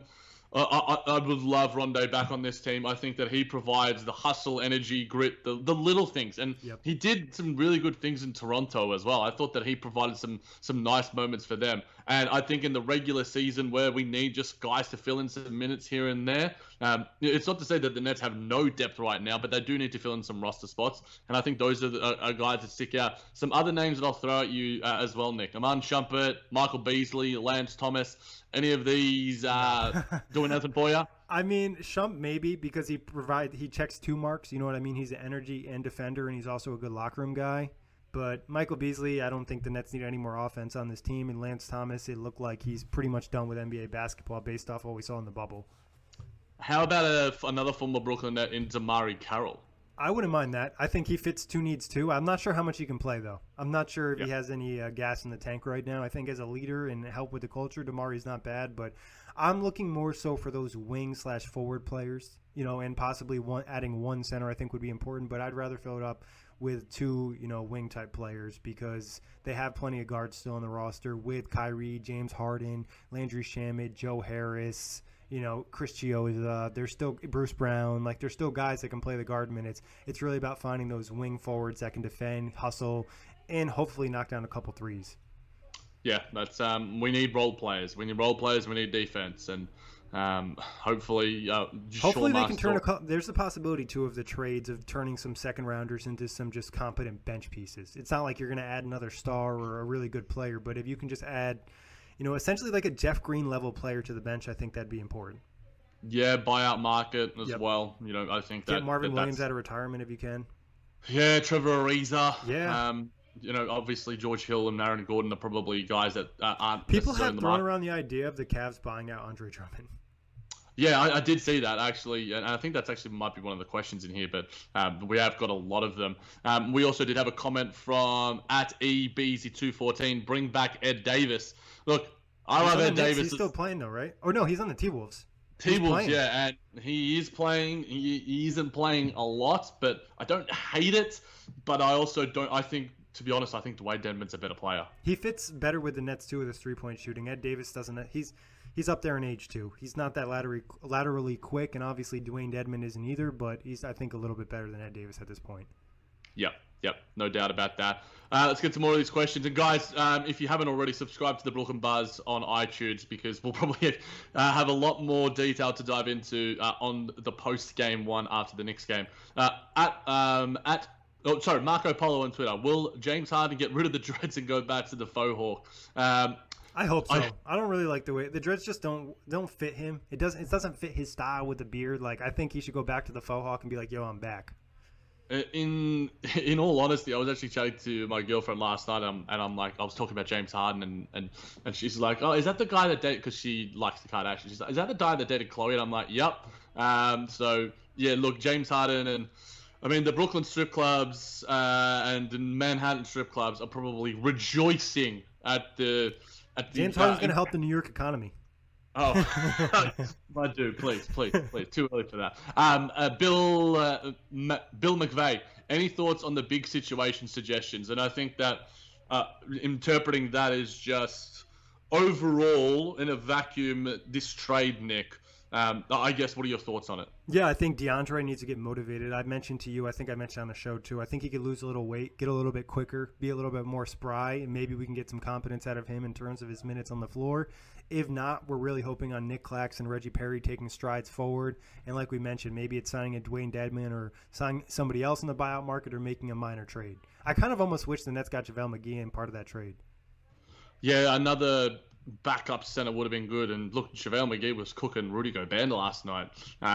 I would love Rondae back on this team. I think that he provides the hustle, energy, grit, the little things. And he did some really good things in Toronto as well. I thought that he provided some nice moments for them. And I think in the regular season where we need just guys to fill in some minutes here and there, it's not to say that the Nets have no depth right now, but they do need to fill in some roster spots. And I think those are guys that stick out. Some other names that I'll throw at you as well, Nick. Iman Shumpert, Michael Beasley, Lance Thomas. Any of these doing nothing for you? I mean, Shump maybe, because he checks 2 marks. You know what I mean? He's an energy and defender, and he's also a good locker room guy. But Michael Beasley, I don't think the Nets need any more offense on this team. And Lance Thomas, it looked like he's pretty much done with NBA basketball based off what we saw in the bubble. How about another former Brooklyn Net in Damari Carroll? I wouldn't mind that. I think he fits 2 needs too. I'm not sure how much he can play, though. I'm not sure if he has any gas in the tank right now. I think as a leader and help with the culture, Damari's not bad. But I'm looking more so for those wing/forward players, and possibly adding 1 center I think would be important. But I'd rather fill it up with 2, wing-type players because they have plenty of guards still on the roster with Kyrie, James Harden, Landry Shamet, Joe Harris, Chris Chioza, there's still Bruce Brown. Like, there's still guys that can play the guard minutes. It's really about finding those wing forwards that can defend, hustle, and hopefully knock down a couple threes. Yeah, that's we need role players. We need role players. We need defense, and hopefully they can turn there's the possibility too of the trades of turning some second rounders into some just competent bench pieces. It's not like you're going to add another star or a really good player, but if you can just add, essentially like a Jeff Green level player to the bench, I think that'd be important. Yeah, buyout market as well. I think get Marvin Williams out of retirement if you can. Yeah, Trevor Ariza. Yeah. Obviously George Hill and Aaron Gordon are probably guys that aren't. People have thrown around the idea of the Cavs buying out Andre Drummond. Yeah, I did see that actually, and I think that's actually might be one of the questions in here, but we have got a lot of them. We also did have a comment from @EBZ214, bring back Ed Davis. Look, I love Ed Davis. He's still playing though, right? Or no, he's on the T-Wolves. T-Wolves, yeah, and he is playing. He isn't playing a lot, but I don't hate it. But I also don't. I think, to be honest, I think Dwayne Dedmon's a better player. He fits better with the Nets too with his 3-point shooting. Ed Davis doesn't. He's up there in age too. He's not that laterally quick, and obviously Dwayne Dedmon isn't either. But he's, I think, a little bit better than Ed Davis at this point. Yep, no doubt about that. Let's get to more of these questions. And guys, if you haven't already, subscribe to the Brooklyn Buzz on iTunes because we'll probably have a lot more detail to dive into on the post-game one after the Knicks game. Marco Polo on Twitter. Will James Harden get rid of the dreads and go back to the faux hawk? I hope so. I don't really like the way the dreads just don't fit him. It doesn't fit his style with the beard. Like, I think he should go back to the faux hawk and be like, "Yo, I'm back." In all honesty, I was actually chatting to my girlfriend last night, and I'm like, I was talking about James Harden, and she's like, "Oh, is that the guy that dated?" Because she likes the Kardashians. She's like, "Is that the guy that dated Khloe?" And I'm like, "Yep." So yeah, look, James Harden and I mean the Brooklyn strip clubs and the Manhattan strip clubs are probably rejoicing at the. James Harden's going to help the New York economy. Oh, my dude, please. Too early for that. Bill McVeigh, any thoughts on the big situation suggestions? And I think that interpreting that is just overall in a vacuum, this trade, Nick. I guess, what are your thoughts on it? Yeah, I think DeAndre needs to get motivated. I mentioned to you, I think I mentioned on the show too, I think he could lose a little weight, get a little bit quicker, be a little bit more spry, and maybe we can get some confidence out of him in terms of his minutes on the floor. If not, we're really hoping on Nick Claxton and Reggie Perry taking strides forward. And like we mentioned, maybe it's signing a Dwayne Dedmon or signing somebody else in the buyout market or making a minor trade. I kind of almost wish the Nets got JaVale McGee in part of that trade. Yeah, another backup center would have been good. And look, JaVale McGee was cooking Rudy Gobert last night.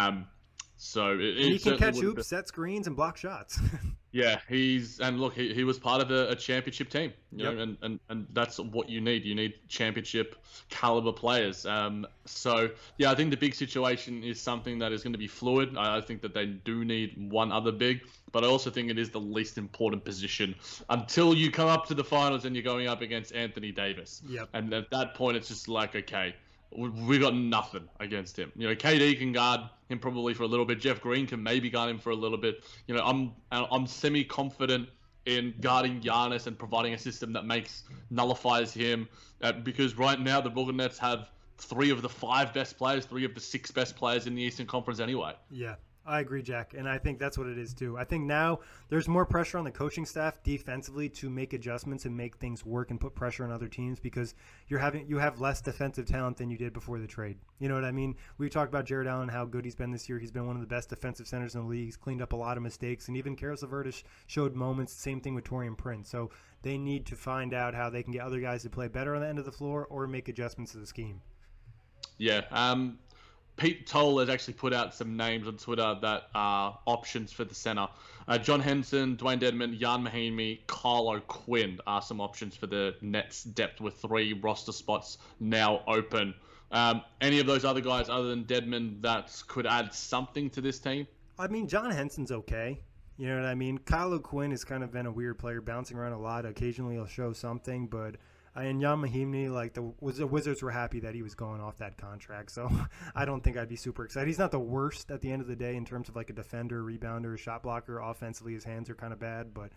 So he can catch hoops, set screens, and block shots. Yeah, he was part of a championship team, you know, and that's what you need. You need championship caliber players. So yeah, I think the big situation is something that is going to be fluid. I think that they do need one other big, but I also think it is the least important position until you come up to the finals and you're going up against Anthony Davis. Yep. And at that point, it's just like, okay, we got nothing against him. You know, KD can guard him probably for a little bit. Jeff Green can maybe guard him for a little bit. You know, I'm semi-confident in guarding Giannis and providing a system that nullifies him. Because right now the Brooklyn Nets have 3 of the 5 best players, 3 of the 6 best players in the Eastern Conference anyway. Yeah, I agree, Jack, and I think that's what it is too. I think now there's more pressure on the coaching staff defensively to make adjustments and make things work and put pressure on other teams because you have less defensive talent than you did before the trade. You know what I mean? We've talked about Jared Allen, how good he's been this year. He's been one of the best defensive centers in the league. He's cleaned up a lot of mistakes, and even Karis LeVert showed moments. Same thing with Taurean Prince. So they need to find out how they can get other guys to play better on the end of the floor or make adjustments to the scheme. Yeah, Pete Toll has actually put out some names on Twitter that are options for the center. John Henson, Dwayne Dedmon, Jan Mahimi, Kyle O'Quinn are some options for the Nets depth with 3 roster spots now open. Any of those other guys other than Dedmon that could add something to this team? I mean, John Henson's okay. You know what I mean? Kyle O'Quinn has kind of been a weird player, bouncing around a lot. Occasionally he'll show something, but and Jan Mahimni, like the Wizards were happy that he was going off that contract, so I don't think I'd be super excited. He's not the worst at the end of the day in terms of like a defender, rebounder, shot blocker. Offensively, his hands are kind of bad, but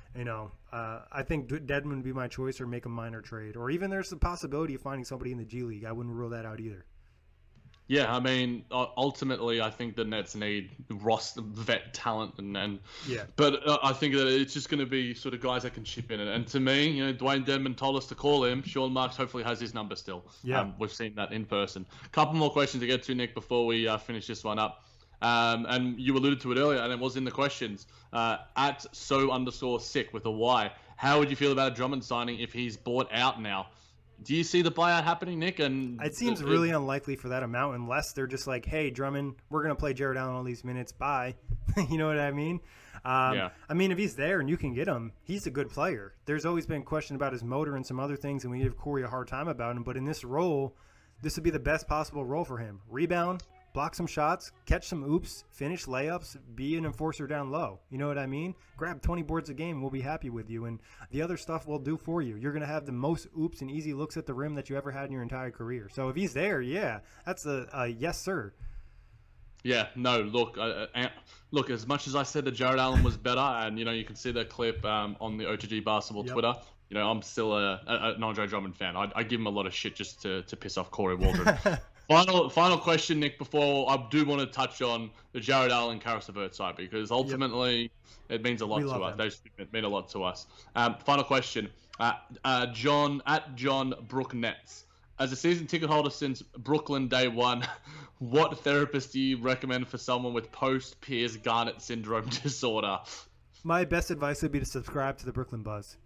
I think Dedmon would be my choice, or make a minor trade, or even there's the possibility of finding somebody in the G League. I wouldn't rule that out either. Yeah, I mean, ultimately, I think the Nets need roster vet talent, but I think that it's just going to be sort of guys that can chip in. And to me, Dwayne Dedmon told us to call him. Sean Marks hopefully has his number still. Yeah, we've seen that in person. Couple more questions to get to, Nick, before we finish this one up. And you alluded to it earlier, and it was in the questions. At @so_sick with a Y. How would you feel about a Drummond signing if he's bought out now? Do you see the buyout happening, Nick? And it seems really unlikely for that amount, unless they're just like, "Hey, Drummond, we're going to play Jared Allen all these minutes. Bye." You know what I mean? Yeah. I mean, if he's there and you can get him, he's a good player. There's always been question about his motor and some other things, and we give Corey a hard time about him. But in this role, this would be the best possible role for him: rebound, block some shots, catch some oops, finish layups, be an enforcer down low. You know what I mean? Grab 20 boards a game, we'll be happy with you, and the other stuff we'll do for you. You're going to have the most oops and easy looks at the rim that you ever had in your entire career. So if he's there, yeah, that's a yes, sir. Yeah, no, look, as much as I said that Jared Allen was better, and, you can see that clip on the OTG Basketball Twitter, I'm still an Andre Drummond fan. I give him a lot of shit just to piss off Corey Waldron. Final question, Nick, before I do want to touch on the Jared Allen, Karis LeVert side, because ultimately it means a lot to us. Those mean a lot to us. Final question. John Brook Nets. As a season ticket holder since Brooklyn day one, what therapist do you recommend for someone with post-Piers Garnett syndrome disorder? My best advice would be to subscribe to the Brooklyn Buzz.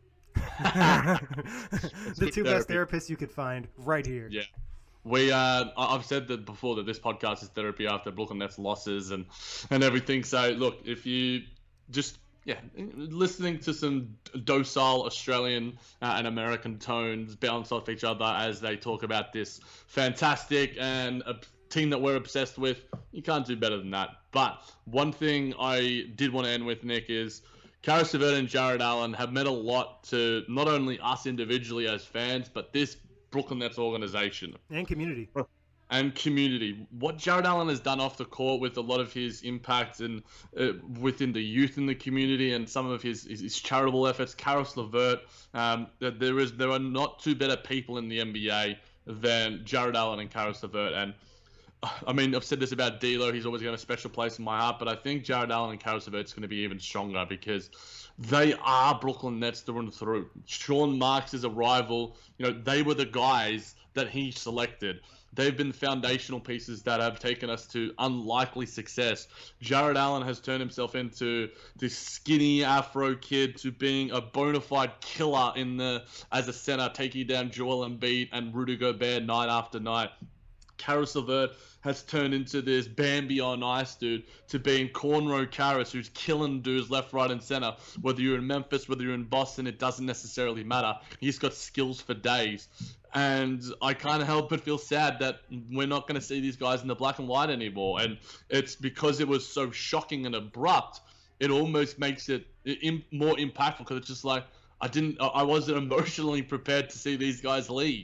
The 2 best therapists you could find right here. Yeah. I've said that before, that this podcast is therapy after Brooklyn Nets losses and everything. So look, if you just listening to some docile Australian and American tones bounce off each other as they talk about this fantastic and a team that we're obsessed with, you can't do better than that. But one thing I did want to end with, Nick, is Karis LeVert and Jared Allen have meant a lot to not only us individually as fans, but this Brooklyn Nets organization. And community. What Jared Allen has done off the court with a lot of his impact and within the youth in the community and some of his charitable efforts. Karis LeVert, there are not 2 better people in the NBA than Jared Allen and Karis LeVert. And I mean, I've said this about D'Lo. He's always got a special place in my heart, but I think Jared Allen and Karis LeVert is going to be even stronger because they are Brooklyn Nets through and through. Sean Marks is a rival. They were the guys that he selected. They've been foundational pieces that have taken us to unlikely success. Jared Allen has turned himself into this skinny Afro kid to being a bona fide killer as a center, taking down Joel Embiid and Rudy Gobert night after night. Karis LeVert has turned into this Bambi on ice dude to being Cornrow Karis, who's killing dudes left, right, and center. Whether you're in Memphis, whether you're in Boston, it doesn't necessarily matter. He's got skills for days. And I can't help but feel sad that we're not going to see these guys in the black and white anymore. And it's because it was so shocking and abrupt, it almost makes it more impactful, because it's just like I wasn't emotionally prepared to see these guys leave.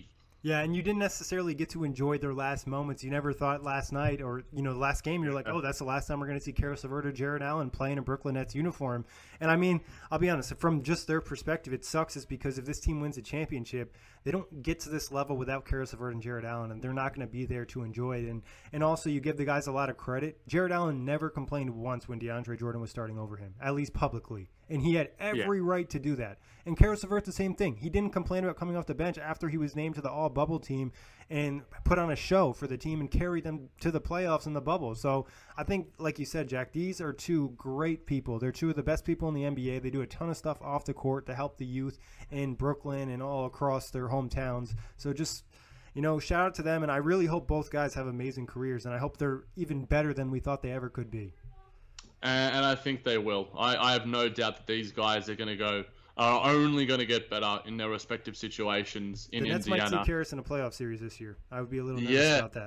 Yeah, and you didn't necessarily get to enjoy their last moments. You never thought last night or, the last game, you're like, oh, that's the last time we're going to see Caris LeVert or Jarrett Allen playing a Brooklyn Nets uniform. And, I mean, I'll be honest, from just their perspective, it sucks is because if this team wins a championship, they don't get to this level without Caris LeVert and Jarrett Allen, and they're not going to be there to enjoy it. And also, you give the guys a lot of credit. Jarrett Allen never complained once when DeAndre Jordan was starting over him, at least publicly. And he had every right to do that. And Caris LeVert, the same thing. He didn't complain about coming off the bench after he was named to the all-bubble team and put on a show for the team and carry them to the playoffs in the bubble. So I think, like you said, Jack, these are two great people. They're two of the best people in the NBA. They do a ton of stuff off the court to help the youth in Brooklyn and all across their hometowns. So just, shout out to them. And I really hope both guys have amazing careers. And I hope they're even better than we thought they ever could be. And I think they will. I have no doubt that these guys are only going to get better in their respective situations in Indiana. The Nets might see Caris in a playoff series this year. I would be a little nervous about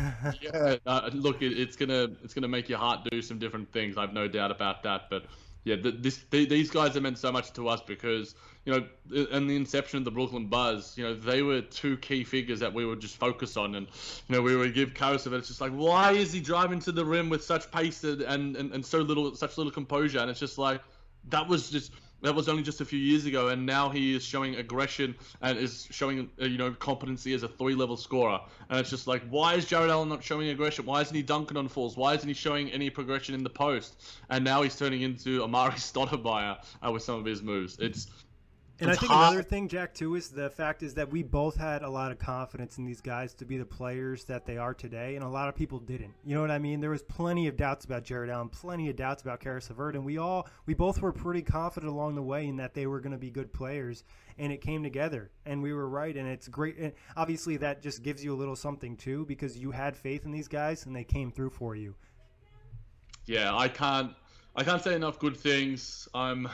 that. Look, it's gonna make your heart do some different things. I have no doubt about that. But yeah, these guys have meant so much to us because in the inception of the Brooklyn Buzz, they were two key figures that we would just focus on, and we would give Caris LeVert. It's just like, why is he driving to the rim with such pace and such little composure? And it's just like that was only just a few years ago, and now he is showing aggression and is showing competency as a 3-level scorer. And it's just like, why is Jarrett Allen not showing aggression? Why isn't he dunking on falls? Why isn't he showing any progression in the post? And now he's turning into Amari Stoudemire with some of his moves. And I think another thing, Jack, too, is the fact is that we both had a lot of confidence in these guys to be the players that they are today, and a lot of people didn't. You know what I mean? There was plenty of doubts about Jarrett Allen, plenty of doubts about Caris LeVert, and we both were pretty confident along the way in that they were going to be good players, and it came together, and we were right, and it's great. And obviously, that just gives you a little something, too, because you had faith in these guys, and they came through for you. Yeah, I can't say enough good things.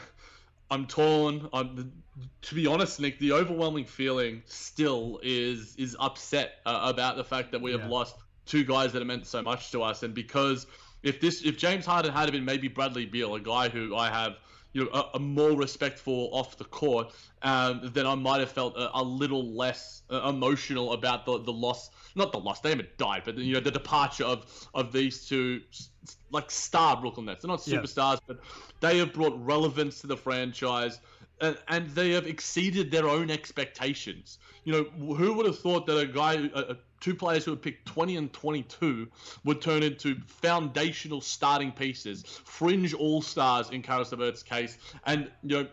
I'm torn. To be honest, Nick, the overwhelming feeling still is upset about the fact that we have lost two guys that have meant so much to us. And because if James Harden had been maybe Bradley Beal, a guy who I have a more respect for off the court, then I might have felt a little less emotional about the loss. Not the loss, they haven't died, but the departure of these two like star Brooklyn Nets. They're not superstars, but they have brought relevance to the franchise, and they have exceeded their own expectations. Who would have thought that two players who had picked 20 and 22 would turn into foundational starting pieces, fringe all-stars in Caris LeVert's case, and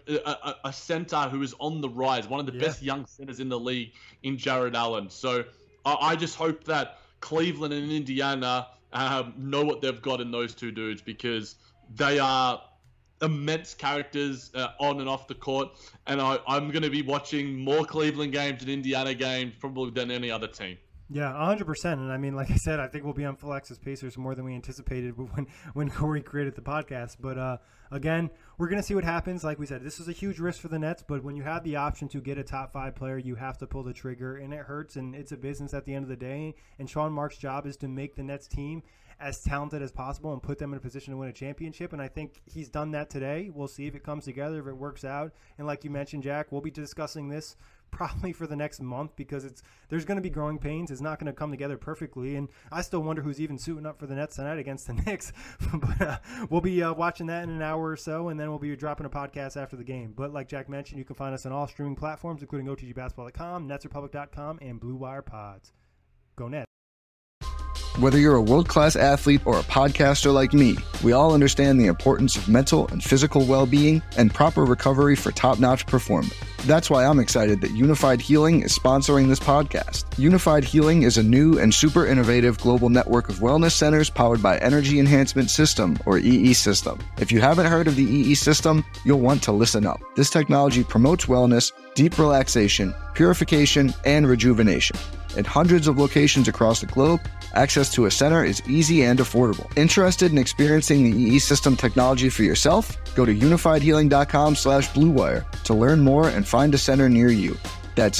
a center who is on the rise, one of the best young centers in the league in Jarrett Allen. So I just hope that Cleveland and Indiana know what they've got in those two dudes, because they are immense characters on and off the court, and I'm going to be watching more Cleveland games and Indiana games probably than any other team. Yeah, 100%. And I mean, like I said, I think we'll be on Full Access Pacers more than we anticipated when Corey created the podcast. But again, we're going to see what happens. Like we said, this is a huge risk for the Nets, but when you have the option to get a top 5 player, you have to pull the trigger, and it hurts, and it's a business at the end of the day. And Sean Marks' job is to make the Nets team as talented as possible and put them in a position to win a championship. And I think he's done that today. We'll see if it comes together, if it works out. And like you mentioned, Jack, we'll be discussing this probably for the next month, because there's going to be growing pains. It's not going to come together perfectly, and I still wonder who's even suiting up for the Nets tonight against the Knicks. But we'll be watching that in an hour or so, and then we'll be dropping a podcast after the game. But like Jack mentioned, you can find us on all streaming platforms, including OTGBasketball.com, NetsRepublic.com, and Blue Wire Pods. Go Nets. Whether you're a world-class athlete or a podcaster like me, we all understand the importance of mental and physical well-being and proper recovery for top-notch performance. That's why I'm excited that Unified Healing is sponsoring this podcast. Unified Healing is a new and super innovative global network of wellness centers powered by Energy Enhancement System, or EE System. If you haven't heard of the EE System, you'll want to listen up. This technology promotes wellness, deep relaxation, purification, and rejuvenation. In hundreds of locations across the globe, access to a center is easy and affordable. Interested in experiencing the EE System technology for yourself? Go to unifiedhealing.com/bluewire to learn more and find a center near you. That's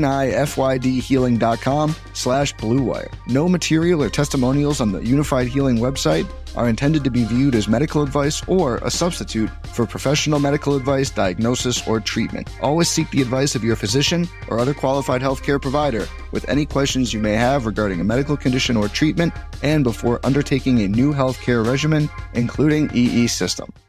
unifydhealing.com/Blue Wire. No material or testimonials on the Unified Healing website are intended to be viewed as medical advice or a substitute for professional medical advice, diagnosis, or treatment. Always seek the advice of your physician or other qualified healthcare provider with any questions you may have regarding a medical condition or treatment and before undertaking a new healthcare regimen, including EE system.